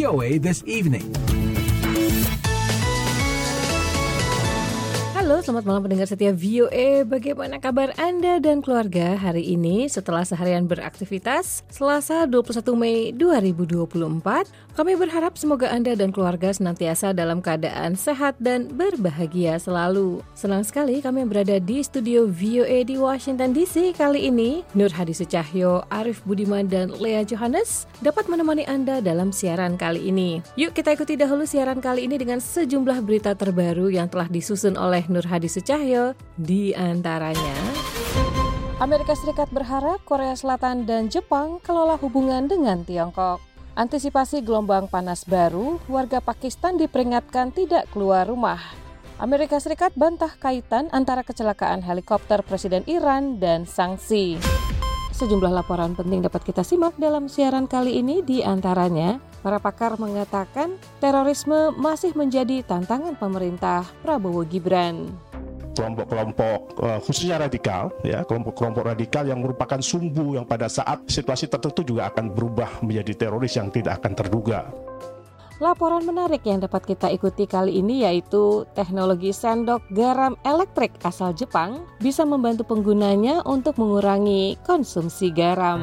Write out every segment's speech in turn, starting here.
VOA This Evening. Halo, selamat malam pendengar setia VOA. Bagaimana kabar Anda dan keluarga hari ini setelah seharian beraktivitas? Selasa 21 Mei 2024. Kami berharap semoga Anda dan keluarga senantiasa dalam keadaan sehat dan berbahagia selalu. Senang sekali kami berada di studio VOA di Washington DC kali ini. Nur Hadi Sucahyo, Arif Budiman, dan Lea Johannes dapat menemani Anda dalam siaran kali ini. Yuk kita ikuti dahulu siaran kali ini dengan sejumlah berita terbaru yang telah disusun oleh Nur Hadi Sucahyo. Di antaranya, Amerika Serikat berharap Korea Selatan dan Jepang kelola hubungan dengan Tiongkok. Antisipasi gelombang panas baru, warga Pakistan diperingatkan tidak keluar rumah. Amerika Serikat bantah kaitan antara kecelakaan helikopter Presiden Iran dan sanksi. Sejumlah laporan penting dapat kita simak dalam siaran kali ini, di antaranya para pakar mengatakan terorisme masih menjadi tantangan pemerintah Prabowo Gibran. Kelompok-kelompok khususnya radikal, ya, kelompok-kelompok radikal yang merupakan sumbu yang pada saat situasi tertentu juga akan berubah menjadi teroris yang tidak akan terduga. Laporan menarik yang dapat kita ikuti kali ini yaitu teknologi sendok garam elektrik asal Jepang bisa membantu penggunanya untuk mengurangi konsumsi garam.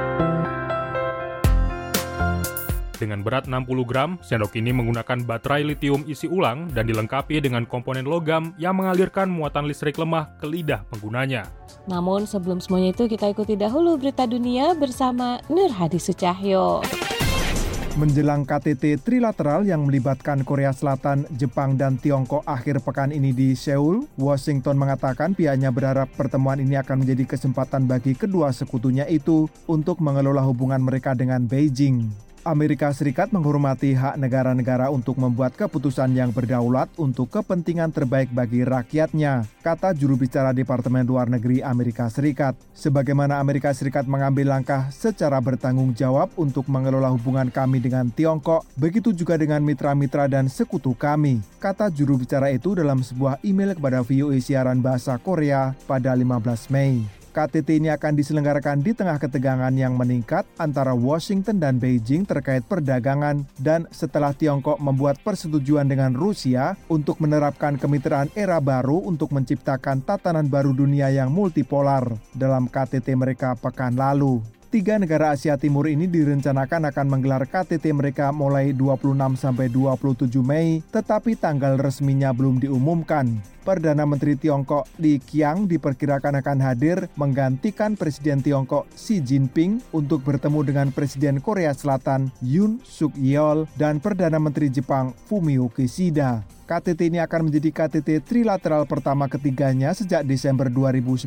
Dengan berat 60 gram, sendok ini menggunakan baterai litium isi ulang dan dilengkapi dengan komponen logam yang mengalirkan muatan listrik lemah ke lidah penggunanya. Namun sebelum semuanya itu kita ikuti dahulu berita dunia bersama Nur Hadi Sucahyo. Menjelang KTT trilateral yang melibatkan Korea Selatan, Jepang, dan Tiongkok akhir pekan ini di Seoul, Washington mengatakan pihaknya berharap pertemuan ini akan menjadi kesempatan bagi kedua sekutunya itu untuk mengelola hubungan mereka dengan Beijing. Amerika Serikat menghormati hak negara-negara untuk membuat keputusan yang berdaulat untuk kepentingan terbaik bagi rakyatnya, kata juru bicara Departemen Luar Negeri Amerika Serikat. Sebagaimana Amerika Serikat mengambil langkah secara bertanggung jawab untuk mengelola hubungan kami dengan Tiongkok, begitu juga dengan mitra-mitra dan sekutu kami, kata juru bicara itu dalam sebuah email kepada VOA siaran bahasa Korea pada 15 Mei. KTT ini akan diselenggarakan di tengah ketegangan yang meningkat antara Washington dan Beijing terkait perdagangan dan setelah Tiongkok membuat persetujuan dengan Rusia untuk menerapkan kemitraan era baru untuk menciptakan tatanan baru dunia yang multipolar dalam KTT mereka pekan lalu. 3 negara Asia Timur ini direncanakan akan menggelar KTT mereka mulai 26 sampai 27 Mei, tetapi tanggal resminya belum diumumkan. Perdana Menteri Tiongkok Li Qiang diperkirakan akan hadir menggantikan Presiden Tiongkok Xi Jinping untuk bertemu dengan Presiden Korea Selatan Yoon Suk Yeol dan Perdana Menteri Jepang Fumio Kishida. KTT ini akan menjadi KTT trilateral pertama ketiganya sejak Desember 2019.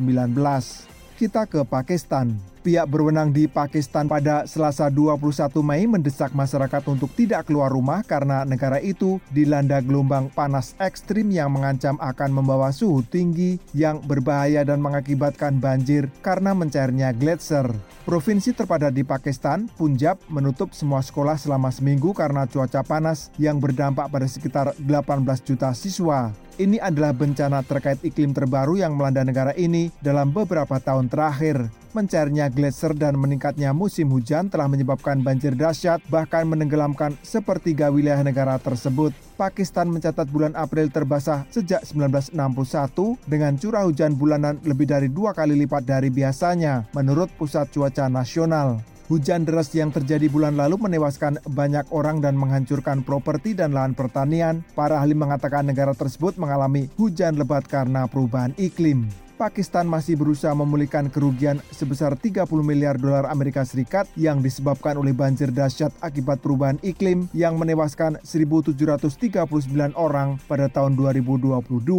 Kita ke Pakistan. Pihak berwenang di Pakistan pada Selasa 21 Mei mendesak masyarakat untuk tidak keluar rumah karena negara itu dilanda gelombang panas ekstrim yang mengancam akan membawa suhu tinggi yang berbahaya dan mengakibatkan banjir karena mencairnya gletser. Provinsi terpadat di Pakistan, Punjab, menutup semua sekolah selama seminggu karena cuaca panas yang berdampak pada sekitar 18 juta siswa. Ini adalah bencana terkait iklim terbaru yang melanda negara ini dalam beberapa tahun terakhir. Mencairnya gletser dan meningkatnya musim hujan telah menyebabkan banjir dahsyat, bahkan menenggelamkan sepertiga wilayah negara tersebut. Pakistan mencatat bulan April terbasah sejak 1961 dengan curah hujan bulanan lebih dari 2 kali lipat dari biasanya, menurut Pusat Cuaca Nasional. Hujan deras yang terjadi bulan lalu menewaskan banyak orang dan menghancurkan properti dan lahan pertanian. Para ahli mengatakan negara tersebut mengalami hujan lebat karena perubahan iklim. Pakistan masih berusaha memulihkan kerugian sebesar 30 miliar dolar Amerika Serikat yang disebabkan oleh banjir dahsyat akibat perubahan iklim yang menewaskan 1.739 orang pada tahun 2022.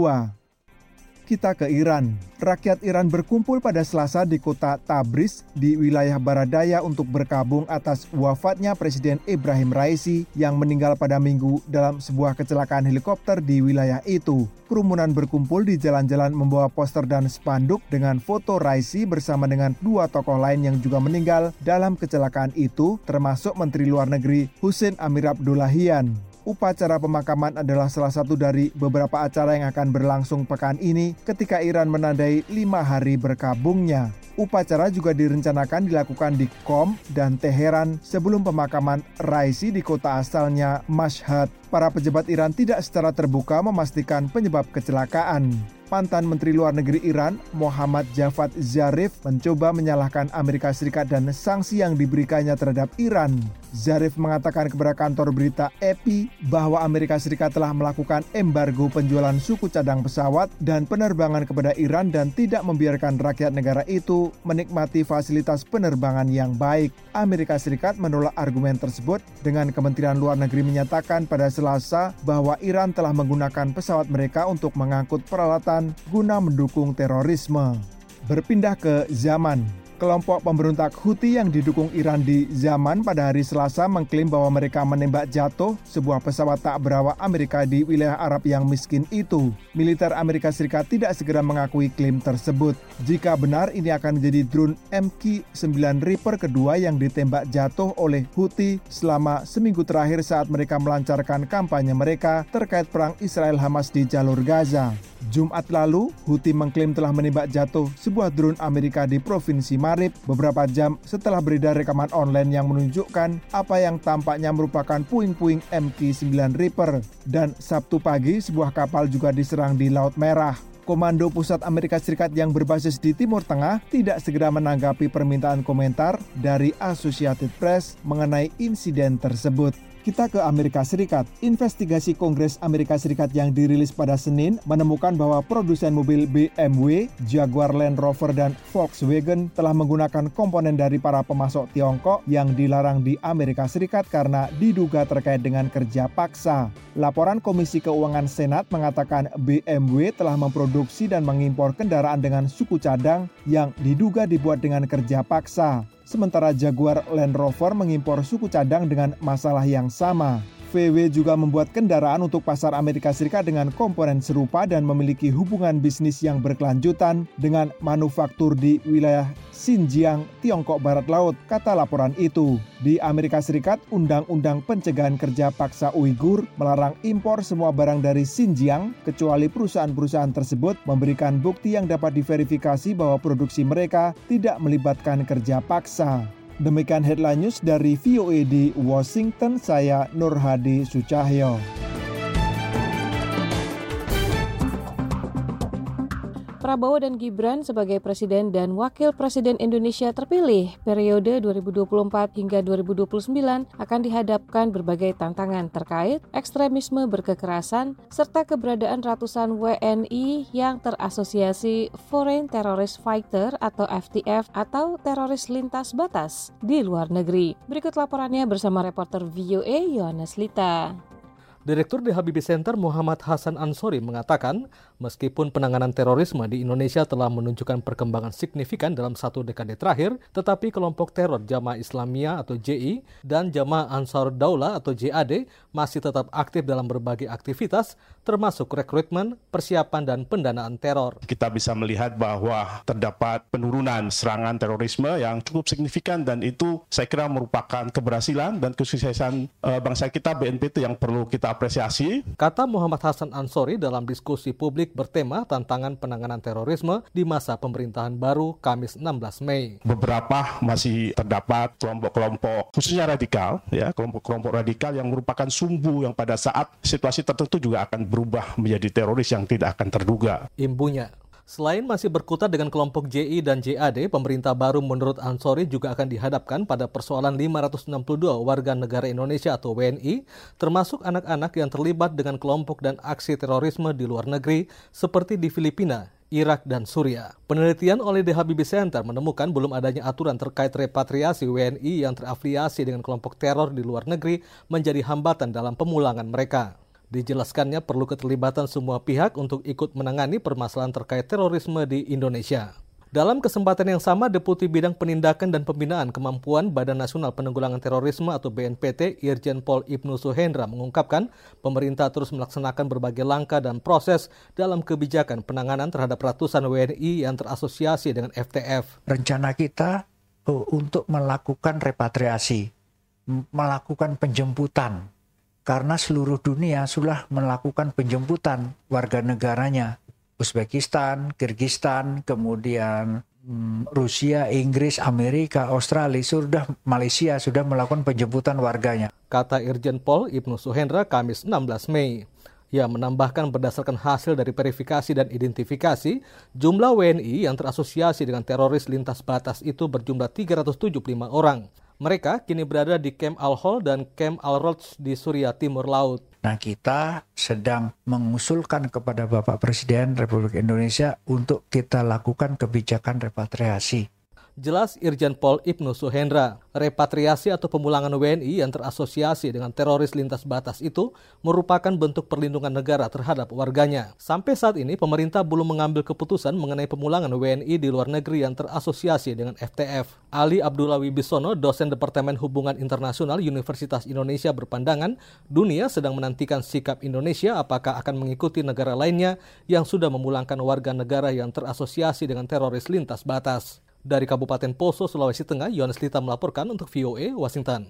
Kita ke Iran. Rakyat Iran berkumpul pada Selasa di kota Tabriz di wilayah barat daya untuk berkabung atas wafatnya Presiden Ibrahim Raisi yang meninggal pada Minggu dalam sebuah kecelakaan helikopter di wilayah itu. Kerumunan berkumpul di jalan-jalan membawa poster dan spanduk dengan foto Raisi bersama dengan 2 tokoh lain yang juga meninggal dalam kecelakaan itu, termasuk Menteri Luar Negeri Hussein Amir Abdollahian. Upacara pemakaman adalah salah satu dari beberapa acara yang akan berlangsung pekan ini ketika Iran menandai 5 hari berkabungnya. Upacara juga direncanakan dilakukan di Qom dan Teheran sebelum pemakaman Raisi di kota asalnya Mashhad. Para pejabat Iran tidak secara terbuka memastikan penyebab kecelakaan. Mantan Menteri Luar Negeri Iran, Mohammad Javad Zarif, mencoba menyalahkan Amerika Serikat dan sanksi yang diberikannya terhadap Iran. Zarif mengatakan kepada kantor berita AP bahwa Amerika Serikat telah melakukan embargo penjualan suku cadang pesawat dan penerbangan kepada Iran dan tidak membiarkan rakyat negara itu menikmati fasilitas penerbangan yang baik. Amerika Serikat menolak argumen tersebut dengan Kementerian Luar Negeri menyatakan pada Selasa bahwa Iran telah menggunakan pesawat mereka untuk mengangkut peralatan guna mendukung terorisme. Berpindah ke Yaman. Kelompok pemberontak Houthi yang didukung Iran di Yaman pada hari Selasa mengklaim bahwa mereka menembak jatuh sebuah pesawat tak berawak Amerika di wilayah Arab yang miskin itu. Militer Amerika Serikat tidak segera mengakui klaim tersebut. Jika benar, ini akan menjadi drone MQ-9 Reaper kedua yang ditembak jatuh oleh Houthi selama seminggu terakhir saat mereka melancarkan kampanye mereka terkait perang Israel-Hamas di jalur Gaza. Jumat lalu, Houthi mengklaim telah menembak jatuh sebuah drone Amerika di Provinsi Marib beberapa jam setelah beredar rekaman online yang menunjukkan apa yang tampaknya merupakan puing-puing MQ-9 Reaper. Dan Sabtu pagi, sebuah kapal juga diserang di Laut Merah. Komando Pusat Amerika Serikat yang berbasis di Timur Tengah tidak segera menanggapi permintaan komentar dari Associated Press mengenai insiden tersebut. Kita ke Amerika Serikat. Investigasi Kongres Amerika Serikat yang dirilis pada Senin menemukan bahwa produsen mobil BMW, Jaguar Land Rover, dan Volkswagen telah menggunakan komponen dari para pemasok Tiongkok yang dilarang di Amerika Serikat karena diduga terkait dengan kerja paksa. Laporan Komisi Keuangan Senat mengatakan BMW telah memproduksi dan mengimpor kendaraan dengan suku cadang yang diduga dibuat dengan kerja paksa. Sementara Jaguar Land Rover mengimpor suku cadang dengan masalah yang sama. VW juga membuat kendaraan untuk pasar Amerika Serikat dengan komponen serupa dan memiliki hubungan bisnis yang berkelanjutan dengan manufaktur di wilayah Xinjiang, Tiongkok Barat Laut, kata laporan itu. Di Amerika Serikat, Undang-Undang Pencegahan Kerja Paksa Uighur melarang impor semua barang dari Xinjiang, kecuali perusahaan-perusahaan tersebut memberikan bukti yang dapat diverifikasi bahwa produksi mereka tidak melibatkan kerja paksa. Demikian headline news dari VOA di Washington, saya Nur Hadi Sucahyo. Prabowo dan Gibran sebagai Presiden dan Wakil Presiden Indonesia terpilih periode 2024 hingga 2029 akan dihadapkan berbagai tantangan terkait ekstremisme berkekerasan serta keberadaan ratusan WNI yang terasosiasi Foreign Terrorist Fighter atau FTF atau teroris lintas batas di luar negeri. Berikut laporannya bersama reporter VOA Yohanes Lita. Direktur The Habibie Center Muhammad Hasan Ansori mengatakan, meskipun penanganan terorisme di Indonesia telah menunjukkan perkembangan signifikan dalam 1 dekade terakhir, tetapi kelompok teror Jamaah Islamiyah atau JI dan Jamaah Ansar Daulah atau JAD masih tetap aktif dalam berbagai aktivitas, termasuk rekrutmen, persiapan, dan pendanaan teror. Kita bisa melihat bahwa terdapat penurunan serangan terorisme yang cukup signifikan dan itu saya kira merupakan keberhasilan dan kesuksesan bangsa kita BNPT yang perlu kita apresiasi. Kata Muhammad Hasan Ansori dalam diskusi publik bertema tantangan penanganan terorisme di masa pemerintahan baru Kamis 16 Mei. Beberapa masih terdapat kelompok-kelompok khususnya radikal, ya, kelompok-kelompok radikal yang merupakan sumbu yang pada saat situasi tertentu juga akan berubah menjadi teroris yang tidak akan terduga. Imbunya. Selain masih berkutat dengan kelompok JI dan JAD, pemerintah baru menurut Ansori juga akan dihadapkan pada persoalan 562 warga negara Indonesia atau WNI, termasuk anak-anak yang terlibat dengan kelompok dan aksi terorisme di luar negeri seperti di Filipina, Irak, dan Suriah. Penelitian oleh The Habibie Center menemukan belum adanya aturan terkait repatriasi WNI yang terafiliasi dengan kelompok teror di luar negeri menjadi hambatan dalam pemulangan mereka. Dijelaskannya perlu keterlibatan semua pihak untuk ikut menangani permasalahan terkait terorisme di Indonesia. Dalam kesempatan yang sama, Deputi Bidang Penindakan dan Pembinaan Kemampuan Badan Nasional Penanggulangan Terorisme atau BNPT, Irjen Pol Ibnu Suhendra mengungkapkan pemerintah terus melaksanakan berbagai langkah dan proses dalam kebijakan penanganan terhadap ratusan WNI yang terasosiasi dengan FTF. Rencana kita untuk melakukan repatriasi, melakukan penjemputan. Karena seluruh dunia sudah melakukan penjemputan warga negaranya. Uzbekistan, Kirgistan, kemudian Rusia, Inggris, Amerika, Australia, Malaysia sudah melakukan penjemputan warganya. Kata Irjen Pol Ibnu Suhendra Kamis 16 Mei. Ia menambahkan berdasarkan hasil dari verifikasi dan identifikasi, jumlah WNI yang terasosiasi dengan teroris lintas batas itu berjumlah 375 orang. Mereka kini berada di Camp Al-Hol dan Camp Al-Roch di Suriah Timur Laut. Nah, kita sedang mengusulkan kepada Bapak Presiden Republik Indonesia untuk kita lakukan kebijakan repatriasi. Jelas Irjen Pol Ibnu Suhendra, repatriasi atau pemulangan WNI yang terasosiasi dengan teroris lintas batas itu merupakan bentuk perlindungan negara terhadap warganya. Sampai saat ini, pemerintah belum mengambil keputusan mengenai pemulangan WNI di luar negeri yang terasosiasi dengan FTF. Ali Abdullah Wibisono, dosen Departemen Hubungan Internasional Universitas Indonesia berpandangan, dunia sedang menantikan sikap Indonesia apakah akan mengikuti negara lainnya yang sudah memulangkan warga negara yang terasosiasi dengan teroris lintas batas. Dari Kabupaten Poso, Sulawesi Tengah, Yohanes Lita melaporkan untuk VOA Washington.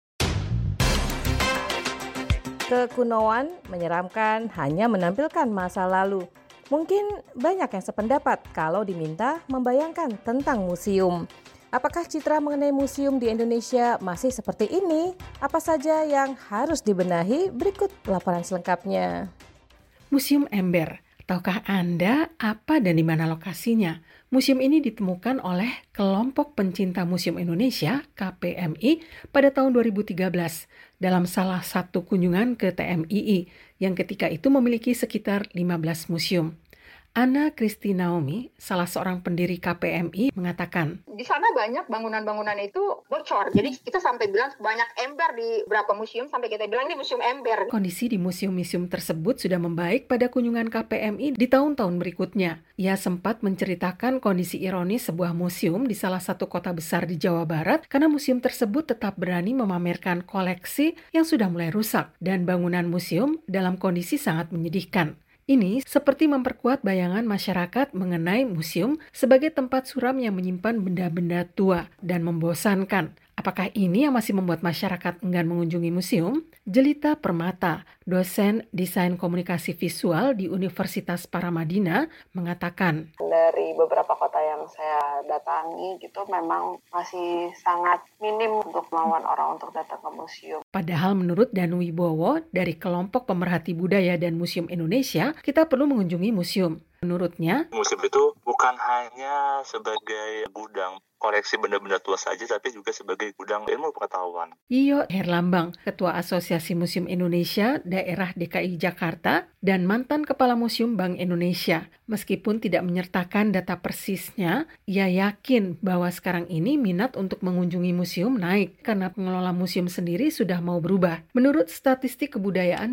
Kekunoan menyeramkan hanya menampilkan masa lalu. Mungkin banyak yang sependapat kalau diminta membayangkan tentang museum. Apakah citra mengenai museum di Indonesia masih seperti ini? Apa saja yang harus dibenahi? Berikut laporan selengkapnya. Museum Ember. Tahukah Anda apa dan di mana lokasinya? Museum ini ditemukan oleh Kelompok Pencinta Museum Indonesia, KPMI, pada tahun 2013 dalam salah satu kunjungan ke TMII yang ketika itu memiliki sekitar 15 museum. Anna Kristi Naomi, salah seorang pendiri KPMI, mengatakan, di sana banyak bangunan-bangunan itu bocor. Jadi kita sampai bilang banyak ember di beberapa museum, sampai kita bilang ini museum ember. Kondisi di museum-museum tersebut sudah membaik pada kunjungan KPMI di tahun-tahun berikutnya. Ia sempat menceritakan kondisi ironis sebuah museum di salah satu kota besar di Jawa Barat karena museum tersebut tetap berani memamerkan koleksi yang sudah mulai rusak dan bangunan museum dalam kondisi sangat menyedihkan. Ini seperti memperkuat bayangan masyarakat mengenai museum sebagai tempat suram yang menyimpan benda-benda tua dan membosankan. Apakah ini yang masih membuat masyarakat enggan mengunjungi museum? Jelita Permata, dosen Desain Komunikasi Visual di Universitas Paramadina, mengatakan, dari beberapa kota yang saya datangi gitu memang masih sangat minim untuk melawan orang untuk datang ke museum. Padahal menurut Danu Wibowo dari Kelompok Pemerhati Budaya dan Museum Indonesia, kita perlu mengunjungi museum. Menurutnya, museum itu bukan hanya sebagai gudang koleksi benda-benda tua saja, tapi juga sebagai gudang ilmu pengetahuan. Iyo Herlambang, Ketua Asosiasi Museum Indonesia Daerah DKI Jakarta dan mantan Kepala Museum Bank Indonesia. Meskipun tidak menyertakan data persisnya, ia yakin bahwa sekarang ini minat untuk mengunjungi museum naik karena pengelola museum sendiri sudah mau berubah. Menurut statistik kebudayaan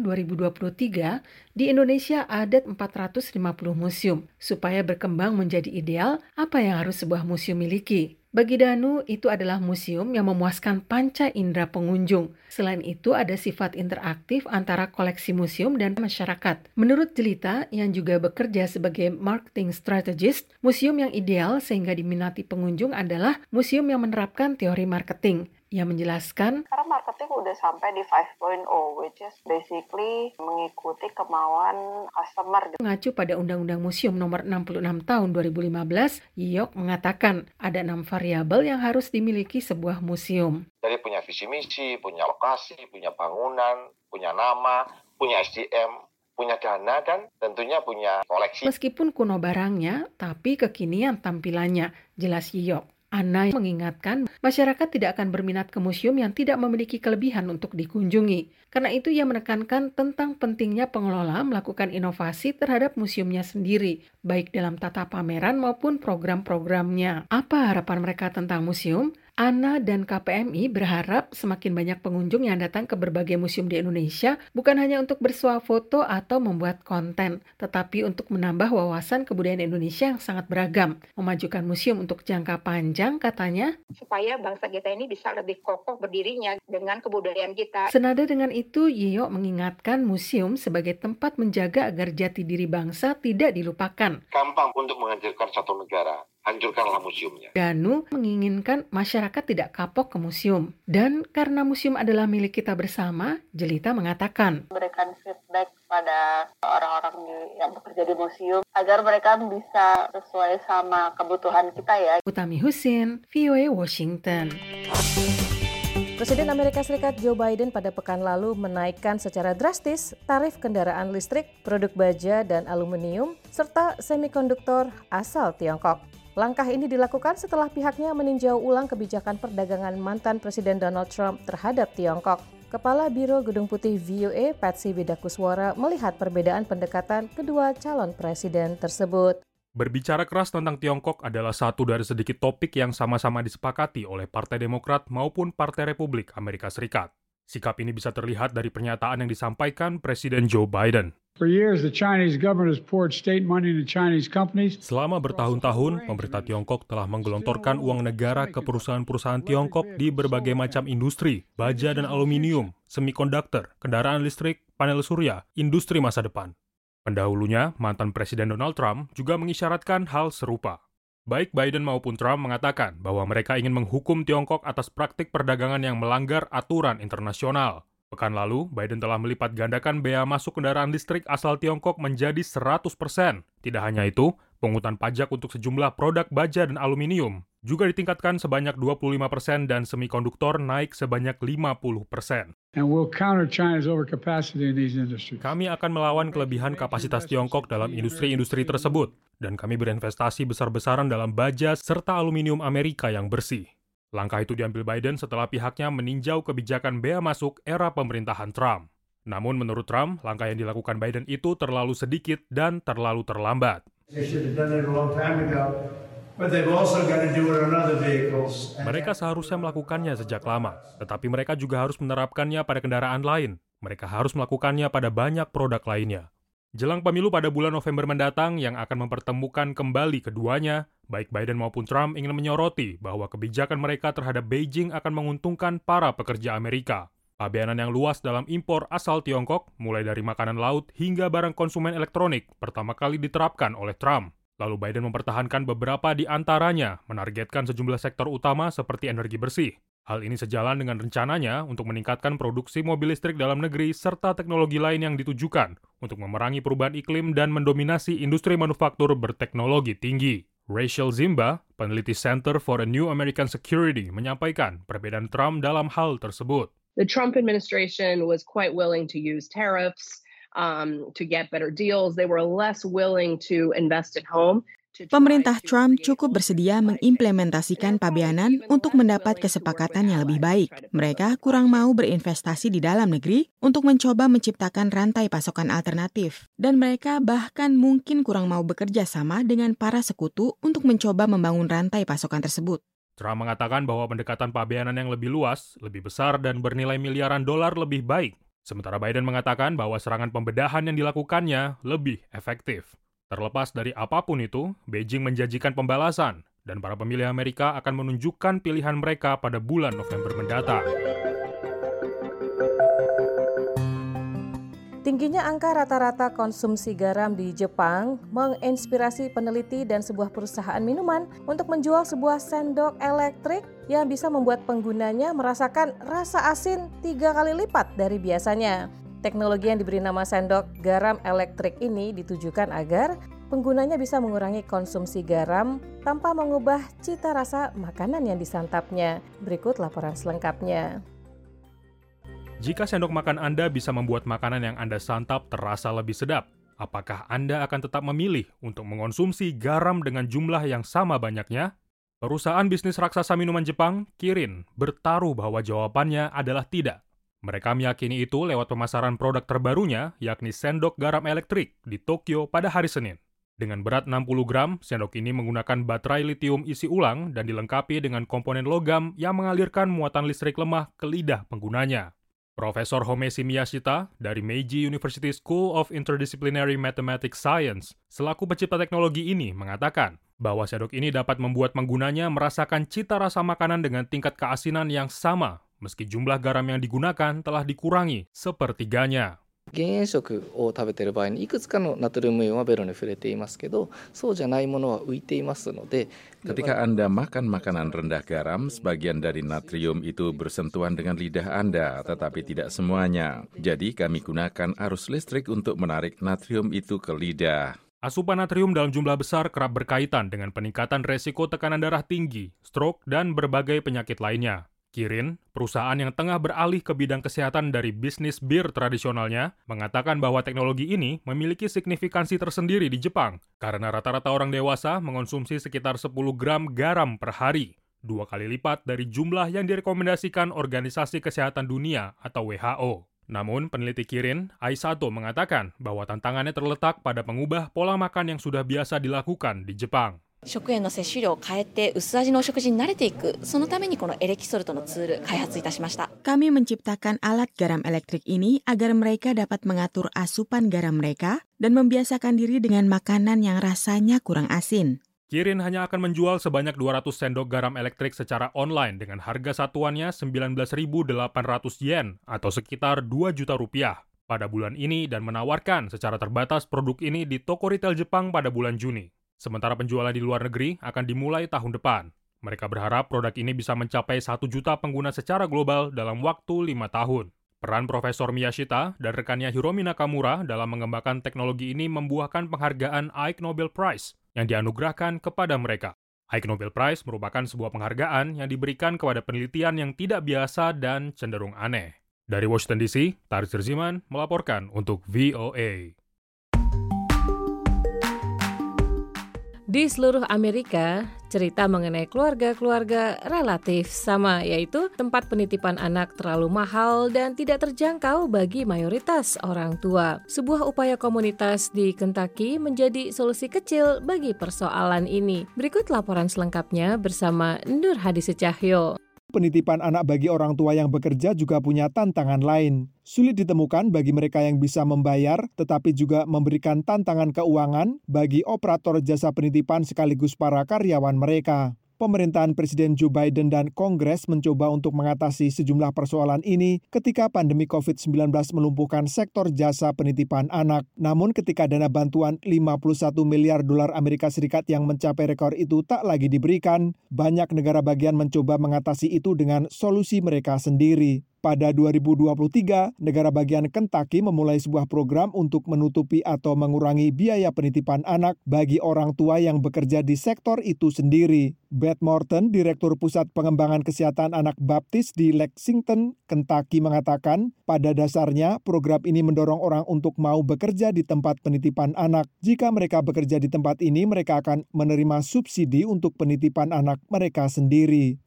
2023, di Indonesia ada 450 museum. Supaya berkembang menjadi ideal, apa yang harus sebuah museum miliki? Bagi Danu, itu adalah museum yang memuaskan panca indera pengunjung. Selain itu, ada sifat interaktif antara koleksi museum dan masyarakat. Menurut Jelita, yang juga bekerja sebagai marketing strategist, museum yang ideal sehingga diminati pengunjung adalah museum yang menerapkan teori marketing. Ia menjelaskan, karena marketing udah sampai di 5.0, which is basically mengikuti kemauan customer. Mengacu pada Undang-Undang Museum Nomor 66 Tahun 2015, Yiyok mengatakan ada 6 variabel yang harus dimiliki sebuah museum. Jadi punya visi misi, punya lokasi, punya bangunan, punya nama, punya SDM, punya dana, dan tentunya punya koleksi. Meskipun kuno barangnya, tapi kekinian tampilannya, jelas Yiyok. Anna mengingatkan, masyarakat tidak akan berminat ke museum yang tidak memiliki kelebihan untuk dikunjungi. Karena itu ia menekankan tentang pentingnya pengelola melakukan inovasi terhadap museumnya sendiri, baik dalam tata pameran maupun program-programnya. Apa harapan mereka tentang museum? Anna dan KPMI berharap semakin banyak pengunjung yang datang ke berbagai museum di Indonesia bukan hanya untuk bersuah foto atau membuat konten, tetapi untuk menambah wawasan kebudayaan Indonesia yang sangat beragam. Memajukan museum untuk jangka panjang, katanya, supaya bangsa kita ini bisa lebih kokoh berdirinya dengan kebudayaan kita. Senada dengan itu, Yiyok mengingatkan museum sebagai tempat menjaga agar jati diri bangsa tidak dilupakan. Gampang untuk menghancurkan satu negara. Hancurkanlah museumnya. Danu menginginkan masyarakat tidak kapok ke museum. Dan karena museum adalah milik kita bersama, Jelita mengatakan, Berikan feedback pada orang-orang orang yang bekerja di museum agar mereka bisa sesuai sama kebutuhan kita ya. Utami Husin, VOA Washington. Presiden Amerika Serikat Joe Biden pada pekan lalu menaikkan secara drastis tarif kendaraan listrik, produk baja dan aluminium, serta semikonduktor asal Tiongkok. Langkah ini dilakukan setelah pihaknya meninjau ulang kebijakan perdagangan mantan Presiden Donald Trump terhadap Tiongkok. Kepala Biro Gedung Putih VOA, Patsy Widakuswara, melihat perbedaan pendekatan kedua calon presiden tersebut. Berbicara keras tentang Tiongkok adalah satu dari sedikit topik yang sama-sama disepakati oleh Partai Demokrat maupun Partai Republik Amerika Serikat. Sikap ini bisa terlihat dari pernyataan yang disampaikan Presiden Joe Biden. Selama bertahun-tahun, pemerintah Tiongkok telah menggelontorkan uang negara ke perusahaan-perusahaan Tiongkok di berbagai macam industri, baja dan aluminium, semikonduktor, kendaraan listrik, panel surya, industri masa depan. Pendahulunya, mantan Presiden Donald Trump juga mengisyaratkan hal serupa. Baik Biden maupun Trump mengatakan bahwa mereka ingin menghukum Tiongkok atas praktik perdagangan yang melanggar aturan internasional. Pekan lalu, Biden telah melipat gandakan bea masuk kendaraan listrik asal Tiongkok menjadi 100%. Tidak hanya itu, pungutan pajak untuk sejumlah produk baja dan aluminium juga ditingkatkan sebanyak 25% dan semikonduktor naik sebanyak 50%. Kami akan melawan kelebihan kapasitas Tiongkok dalam industri-industri tersebut, dan kami berinvestasi besar-besaran dalam baja serta aluminium Amerika yang bersih. Langkah itu diambil Biden setelah pihaknya meninjau kebijakan bea masuk era pemerintahan Trump. Namun menurut Trump, langkah yang dilakukan Biden itu terlalu sedikit dan terlalu terlambat. Mereka seharusnya melakukannya sejak lama, tetapi mereka juga harus menerapkannya pada kendaraan lain. Mereka harus melakukannya pada banyak produk lainnya. Jelang pemilu pada bulan November mendatang yang akan mempertemukan kembali keduanya, baik Biden maupun Trump ingin menyoroti bahwa kebijakan mereka terhadap Beijing akan menguntungkan para pekerja Amerika. Pabeanan yang luas dalam impor asal Tiongkok, mulai dari makanan laut hingga barang konsumen elektronik, pertama kali diterapkan oleh Trump. Lalu Biden mempertahankan beberapa di antaranya, menargetkan sejumlah sektor utama seperti energi bersih. Hal ini sejalan dengan rencananya untuk meningkatkan produksi mobil listrik dalam negeri serta teknologi lain yang ditujukan untuk memerangi perubahan iklim dan mendominasi industri manufaktur berteknologi tinggi. Rachel Zimba, peneliti Center for a New American Security, menyampaikan perbedaan Trump dalam hal tersebut. The Trump administration was quite willing to use tariffs to get better deals. They were less willing to invest at home. Pemerintah Trump cukup bersedia mengimplementasikan pabeanan untuk mendapat kesepakatan yang lebih baik. Mereka kurang mau berinvestasi di dalam negeri untuk mencoba menciptakan rantai pasokan alternatif. Dan mereka bahkan mungkin kurang mau bekerja sama dengan para sekutu untuk mencoba membangun rantai pasokan tersebut. Trump mengatakan bahwa pendekatan pabeanan yang lebih luas, lebih besar, dan bernilai miliaran dolar lebih baik. Sementara Biden mengatakan bahwa serangan pembedahan yang dilakukannya lebih efektif. Terlepas dari apapun itu, Beijing menjanjikan pembalasan, dan para pemilih Amerika akan menunjukkan pilihan mereka pada bulan November mendatang. Tingginya angka rata-rata konsumsi garam di Jepang menginspirasi peneliti dan sebuah perusahaan minuman untuk menjual sebuah sendok elektrik yang bisa membuat penggunanya merasakan rasa asin 3 kali lipat dari biasanya. Teknologi yang diberi nama sendok garam elektrik ini ditujukan agar penggunanya bisa mengurangi konsumsi garam tanpa mengubah cita rasa makanan yang disantapnya. Berikut laporan selengkapnya. Jika sendok makan Anda bisa membuat makanan yang Anda santap terasa lebih sedap, apakah Anda akan tetap memilih untuk mengonsumsi garam dengan jumlah yang sama banyaknya? Perusahaan bisnis raksasa minuman Jepang, Kirin, bertaruh bahwa jawabannya adalah tidak. Mereka meyakini itu lewat pemasaran produk terbarunya, yakni sendok garam elektrik di Tokyo pada hari Senin. Dengan berat 60 gram, sendok ini menggunakan baterai litium isi ulang dan dilengkapi dengan komponen logam yang mengalirkan muatan listrik lemah ke lidah penggunanya. Profesor Homeshi Miyashita dari Meiji University School of Interdisciplinary Mathematics Science, selaku pencipta teknologi ini, mengatakan bahwa sendok ini dapat membuat penggunanya merasakan cita rasa makanan dengan tingkat keasinan yang sama, meski jumlah garam yang digunakan telah dikurangi sepertiganya. 減塩食を食べている場合にいくつかのナトリウムイオンはベロに触れていますけど、そうじゃないものは浮いていますので。 Ketika Anda makan makanan rendah garam, sebagian dari natrium itu bersentuhan dengan lidah Anda, tetapi tidak semuanya. Jadi kami gunakan arus listrik untuk menarik natrium itu ke lidah. Asupan natrium dalam jumlah besar kerap berkaitan dengan peningkatan resiko tekanan darah tinggi, stroke, dan berbagai penyakit lainnya. Kirin, perusahaan yang tengah beralih ke bidang kesehatan dari bisnis bir tradisionalnya, mengatakan bahwa teknologi ini memiliki signifikansi tersendiri di Jepang karena rata-rata orang dewasa mengonsumsi sekitar 10 gram garam per hari, 2 kali lipat dari jumlah yang direkomendasikan Organisasi Kesehatan Dunia atau WHO. Namun, peneliti Kirin, Aisato, mengatakan bahwa tantangannya terletak pada mengubah pola makan yang sudah biasa dilakukan di Jepang. 食塩の摂取量を変えて薄味のお食事に慣れていく、そのためにこのエレキソルトのツール開発いたしました。 Kami menciptakan alat garam elektrik ini agar mereka dapat mengatur asupan garam mereka dan membiasakan diri dengan makanan yang rasanya kurang asin. Kirin hanya akan menjual sebanyak 200 sendok garam elektrik secara online dengan harga satuannya 19.800 yen atau sekitar 2 juta rupiah pada bulan ini dan menawarkan secara terbatas produk ini di toko retail Jepang pada bulan Juni. Sementara penjualan di luar negeri akan dimulai tahun depan. Mereka berharap produk ini bisa mencapai 1 juta pengguna secara global dalam waktu 5 tahun. Peran Profesor Miyashita dan rekannya Hiromi Nakamura dalam mengembangkan teknologi ini membuahkan penghargaan Ig Nobel Prize yang dianugerahkan kepada mereka. Ig Nobel Prize merupakan sebuah penghargaan yang diberikan kepada penelitian yang tidak biasa dan cenderung aneh. Dari Washington DC, Tarik Sirziman melaporkan untuk VOA. Di seluruh Amerika, cerita mengenai keluarga-keluarga relatif sama, yaitu tempat penitipan anak terlalu mahal dan tidak terjangkau bagi mayoritas orang tua. Sebuah upaya komunitas di Kentucky menjadi solusi kecil bagi persoalan ini. Berikut laporan selengkapnya bersama Nur Hadi Secahyo. Penitipan anak bagi orang tua yang bekerja juga punya tantangan lain. Sulit ditemukan bagi mereka yang bisa membayar, tetapi juga memberikan tantangan keuangan bagi operator jasa penitipan sekaligus para karyawan mereka. Pemerintahan Presiden Joe Biden dan Kongres mencoba untuk mengatasi sejumlah persoalan ini ketika pandemi COVID-19 melumpuhkan sektor jasa penitipan anak. Namun ketika dana bantuan 51 miliar dolar Amerika Serikat yang mencapai rekor itu tak lagi diberikan, banyak negara bagian mencoba mengatasi itu dengan solusi mereka sendiri. Pada 2023, negara bagian Kentucky memulai sebuah program untuk menutupi atau mengurangi biaya penitipan anak bagi orang tua yang bekerja di sektor itu sendiri. Beth Morton, Direktur Pusat Pengembangan Kesehatan Anak Baptis di Lexington, Kentucky mengatakan, pada dasarnya program ini mendorong orang untuk mau bekerja di tempat penitipan anak. Jika mereka bekerja di tempat ini, mereka akan menerima subsidi untuk penitipan anak mereka sendiri.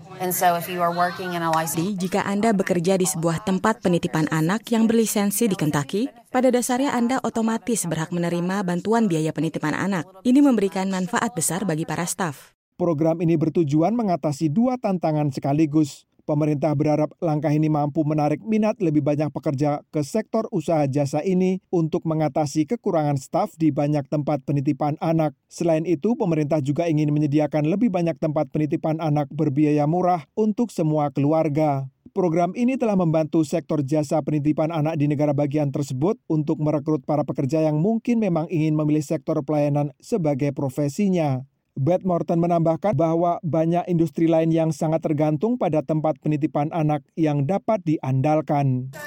Jika Anda bekerja di sebuah tempat penitipan anak yang berlisensi di Kentucky, pada dasarnya Anda otomatis berhak menerima bantuan biaya penitipan anak. Ini memberikan manfaat besar bagi para staf. Program ini bertujuan mengatasi dua tantangan sekaligus. Pemerintah berharap langkah ini mampu menarik minat lebih banyak pekerja ke sektor usaha jasa ini untuk mengatasi kekurangan staf di banyak tempat penitipan anak. Selain itu, pemerintah juga ingin menyediakan lebih banyak tempat penitipan anak berbiaya murah untuk semua keluarga. Program ini telah membantu sektor jasa penitipan anak di negara bagian tersebut untuk merekrut para pekerja yang mungkin memang ingin memilih sektor pelayanan sebagai profesinya. Beth Morton menambahkan bahwa banyak industri lain yang sangat tergantung pada tempat penitipan anak yang dapat diandalkan.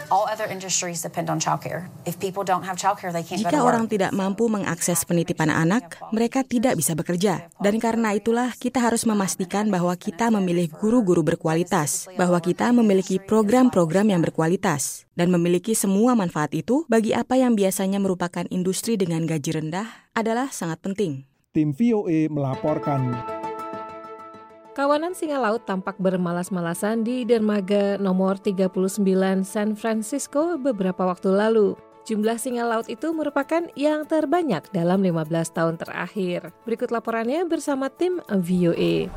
Jika orang tidak mampu mengakses penitipan anak, mereka tidak bisa bekerja. Dan karena itulah kita harus memastikan bahwa kita memilih guru-guru berkualitas, bahwa kita memiliki program-program yang berkualitas, dan memiliki semua manfaat itu bagi apa yang biasanya merupakan industri dengan gaji rendah adalah sangat penting. Tim VOA melaporkan. Kawanan singa laut tampak bermalas-malasan di dermaga nomor 39 San Francisco beberapa waktu lalu. Jumlah singa laut itu merupakan yang terbanyak dalam 15 tahun terakhir. Berikut laporannya bersama tim VOA.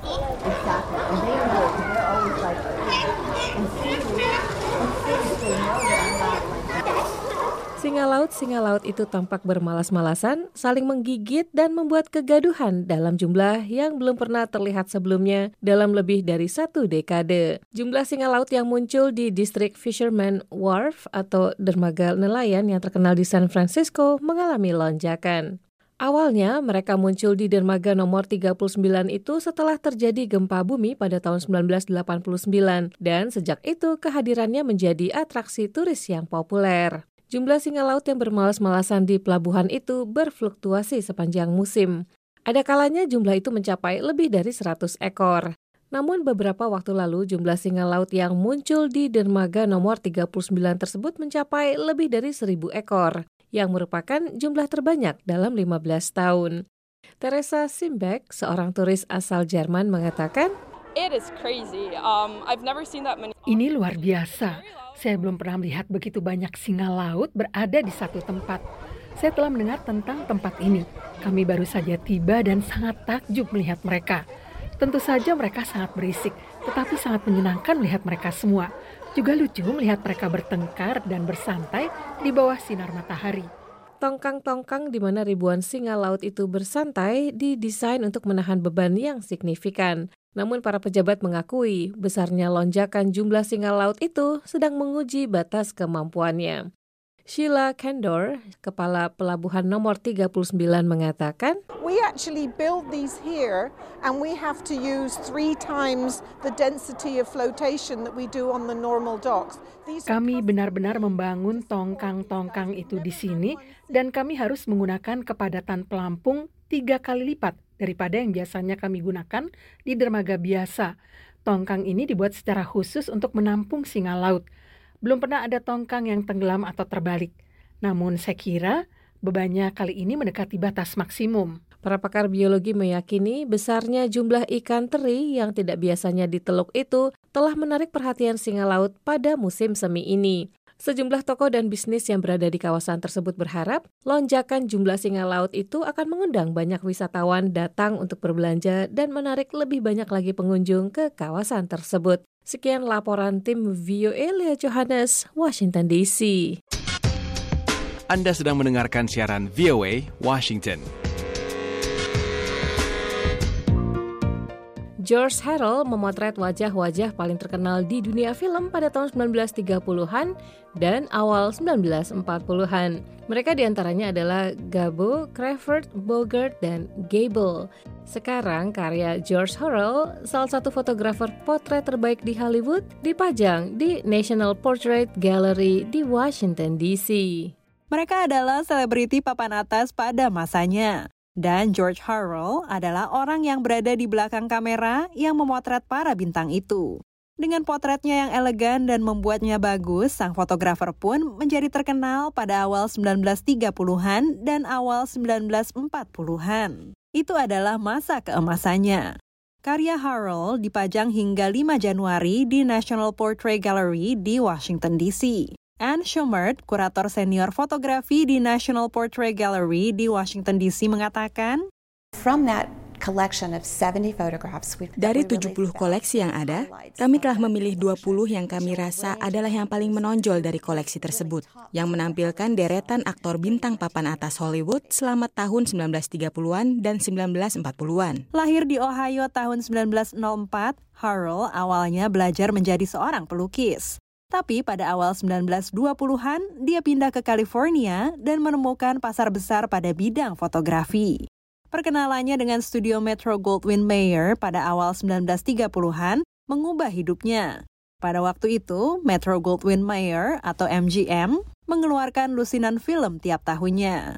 Singa singa laut itu tampak bermalas-malasan, saling menggigit dan membuat kegaduhan dalam jumlah yang belum pernah terlihat sebelumnya dalam lebih dari 1 dekade. Jumlah singa laut yang muncul di distrik Fisherman Wharf atau dermaga nelayan yang terkenal di San Francisco mengalami lonjakan. Awalnya mereka muncul di dermaga nomor 39 itu setelah terjadi gempa bumi pada tahun 1989 dan sejak itu kehadirannya menjadi atraksi turis yang populer. Jumlah singa laut yang bermalas-malasan di pelabuhan itu berfluktuasi sepanjang musim. Ada kalanya jumlah itu mencapai lebih dari 100 ekor. Namun beberapa waktu lalu jumlah singa laut yang muncul di dermaga nomor 39 tersebut mencapai lebih dari 1.000 ekor. Yang merupakan jumlah terbanyak dalam 15 tahun. Teresa Simbeck, seorang turis asal Jerman, mengatakan, Ini luar biasa. Saya belum pernah melihat begitu banyak singa laut berada di satu tempat. Saya telah mendengar tentang tempat ini. Kami baru saja tiba dan sangat takjub melihat mereka. Tentu saja mereka sangat berisik, tetapi sangat menyenangkan melihat mereka semua. Juga lucu melihat mereka bertengkar dan bersantai di bawah sinar matahari. Tongkang-tongkang di mana ribuan singa laut itu bersantai didesain untuk menahan beban yang signifikan. Namun para pejabat mengakui besarnya lonjakan jumlah singa laut itu sedang menguji batas kemampuannya. Sheila Kendor, kepala pelabuhan nomor 39 mengatakan, We actually build these here and we have to use 3 times the density of flotation that we do on the normal docks. Kami benar-benar membangun tongkang-tongkang itu di sini dan kami harus menggunakan kepadatan pelampung 3 kali lipat daripada yang biasanya kami gunakan di dermaga biasa. Tongkang ini dibuat secara khusus untuk menampung singa laut. Belum pernah ada tongkang yang tenggelam atau terbalik. Namun saya kira bebannya kali ini mendekati batas maksimum. Para pakar biologi meyakini besarnya jumlah ikan teri yang tidak biasanya di teluk itu telah menarik perhatian singa laut pada musim semi ini. Sejumlah toko dan bisnis yang berada di kawasan tersebut berharap lonjakan jumlah singa laut itu akan mengundang banyak wisatawan datang untuk berbelanja dan menarik lebih banyak lagi pengunjung ke kawasan tersebut. Sekian laporan tim VOA Leah Johannes, Washington DC. Anda sedang mendengarkan siaran VOA Washington. George Harrell memotret wajah-wajah paling terkenal di dunia film pada tahun 1930-an dan awal 1940-an. Mereka diantaranya adalah Gabo, Crawford, Bogart, dan Gable. Sekarang karya George Harrell, salah satu fotografer potret terbaik di Hollywood, dipajang di National Portrait Gallery di Washington DC. Mereka adalah selebriti papan atas pada masanya. Dan George Harrell adalah orang yang berada di belakang kamera yang memotret para bintang itu. Dengan potretnya yang elegan dan membuatnya bagus, sang fotografer pun menjadi terkenal pada awal 1930-an dan awal 1940-an. Itu adalah masa keemasannya. Karya Harrell dipajang hingga 5 Januari di National Portrait Gallery di Washington DC. Anne Schumert, kurator senior fotografi di National Portrait Gallery di Washington DC mengatakan, dari 70 koleksi yang ada, kami telah memilih 20 yang kami rasa adalah yang paling menonjol dari koleksi tersebut, yang menampilkan deretan aktor bintang papan atas Hollywood selama tahun 1930-an dan 1940-an. Lahir di Ohio tahun 1904, Harrell awalnya belajar menjadi seorang pelukis. Tapi pada awal 1920-an, dia pindah ke California dan menemukan pasar besar pada bidang fotografi. Perkenalannya dengan studio Metro-Goldwyn-Mayer pada awal 1930-an mengubah hidupnya. Pada waktu itu, Metro-Goldwyn-Mayer atau MGM mengeluarkan lusinan film tiap tahunnya.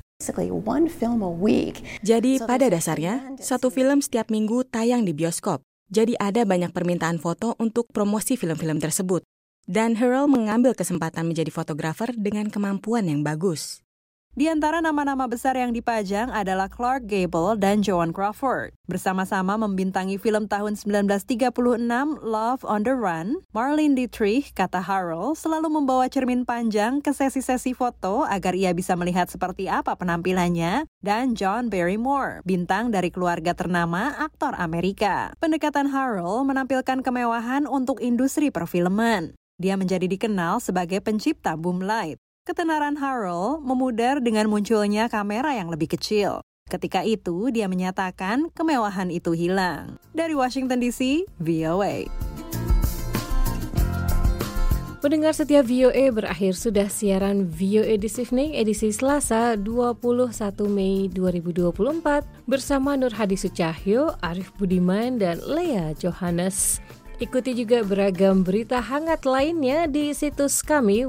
Jadi pada dasarnya, satu film setiap minggu tayang di bioskop. Jadi ada banyak permintaan foto untuk promosi film-film tersebut. Dan Harrell mengambil kesempatan menjadi fotografer dengan kemampuan yang bagus. Di antara nama-nama besar yang dipajang adalah Clark Gable dan Joan Crawford. Bersama-sama membintangi film tahun 1936 Love on the Run, Marlene Dietrich, kata Harrell, selalu membawa cermin panjang ke sesi-sesi foto agar ia bisa melihat seperti apa penampilannya, dan John Barrymore, bintang dari keluarga ternama aktor Amerika. Pendekatan Harrell menampilkan kemewahan untuk industri perfilman. Dia menjadi dikenal sebagai pencipta boom light. Ketenaran Harold memudar dengan munculnya kamera yang lebih kecil. Ketika itu, dia menyatakan kemewahan itu hilang. Dari Washington DC, VOA. Pendengar setia VOA, berakhir sudah siaran VOA This Evening edisi Selasa 21 Mei 2024 bersama Nur Hadi Sucahyo, Arif Budiman, dan Lea Johannes. Ikuti juga beragam berita hangat lainnya di situs kami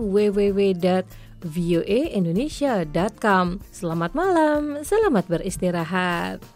www.voaindonesia.com. Selamat malam, selamat beristirahat.